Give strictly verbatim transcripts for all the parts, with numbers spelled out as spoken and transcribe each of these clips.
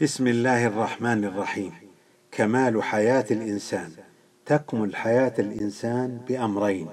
بسم الله الرحمن الرحيم. كمال حياة الإنسان. تكمل حياة الإنسان بأمرين: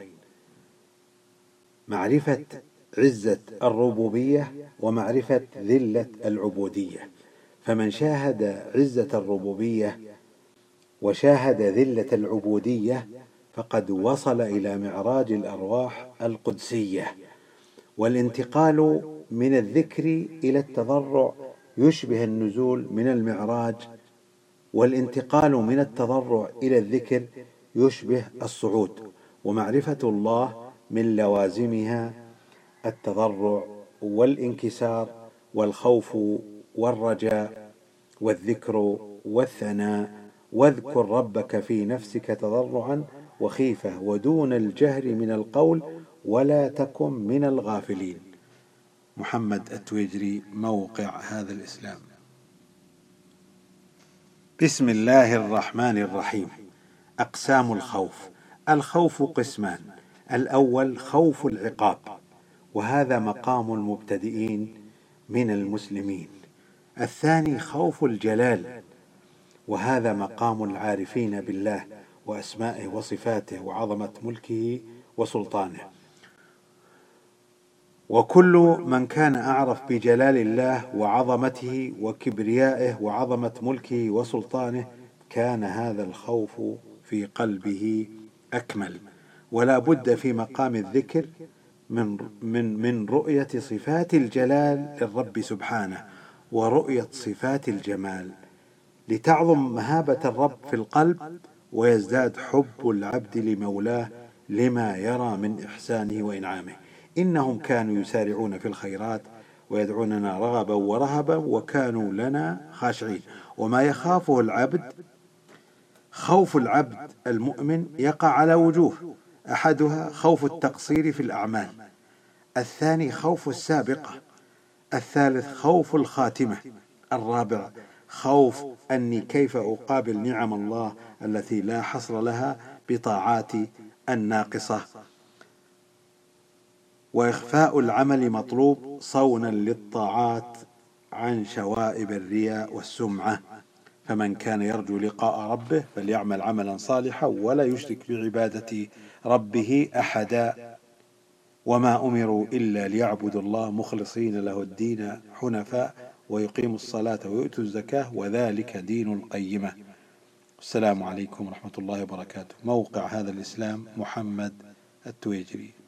معرفة عزة الربوبية ومعرفة ذلة العبودية. فمن شاهد عزة الربوبية وشاهد ذلة العبودية فقد وصل إلى معراج الأرواح القدسية. والانتقال من الذكر إلى التضرع يشبه النزول من المعراج، والانتقال من التضرع إلى الذكر يشبه الصعود. ومعرفة الله من لوازمها التضرع والانكسار والخوف والرجاء والذكر والثناء. واذكر ربك في نفسك تضرعا وخيفة ودون الجهر من القول ولا تكن من الغافلين. محمد التويجري، موقع هذا الإسلام. بسم الله الرحمن الرحيم. أقسام الخوف. الخوف قسمان: الأول خوف العقاب، وهذا مقام المبتدئين من المسلمين. الثاني خوف الجلال، وهذا مقام العارفين بالله وأسمائه وصفاته وعظمة ملكه وسلطانه. وكل من كان أعرف بجلال الله وعظمته وكبريائه وعظمة ملكه وسلطانه كان هذا الخوف في قلبه أكمل. ولا بد في مقام الذكر من من من رؤية صفات الجلال للرب سبحانه ورؤية صفات الجمال، لتعظم مهابة الرب في القلب ويزداد حب العبد لمولاه لما يرى من إحسانه وإنعامه. إنهم كانوا يسارعون في الخيرات ويدعوننا رغبا ورهبا وكانوا لنا خاشعين. وما يخافه العبد، خوف العبد المؤمن يقع على وجوه: أحدها خوف التقصير في الأعمال، الثاني خوف السابقة، الثالث خوف الخاتمة، الرابع خوف أني كيف أقابل نعم الله التي لا حصر لها بطاعاتي الناقصة. وإخفاء العمل مطلوب صونا للطاعات عن شوائب الرياء والسمعة. فمن كان يرجو لقاء ربه فليعمل عملا صالحا ولا يشرك بعبادة ربه أحدا. وما أمروا إلا ليعبدوا الله مخلصين له الدين حنفاء ويقيموا الصلاة ويؤتوا الزكاة وذلك دين القيمة. السلام عليكم ورحمة الله وبركاته. موقع هذا الإسلام محمد التويجري.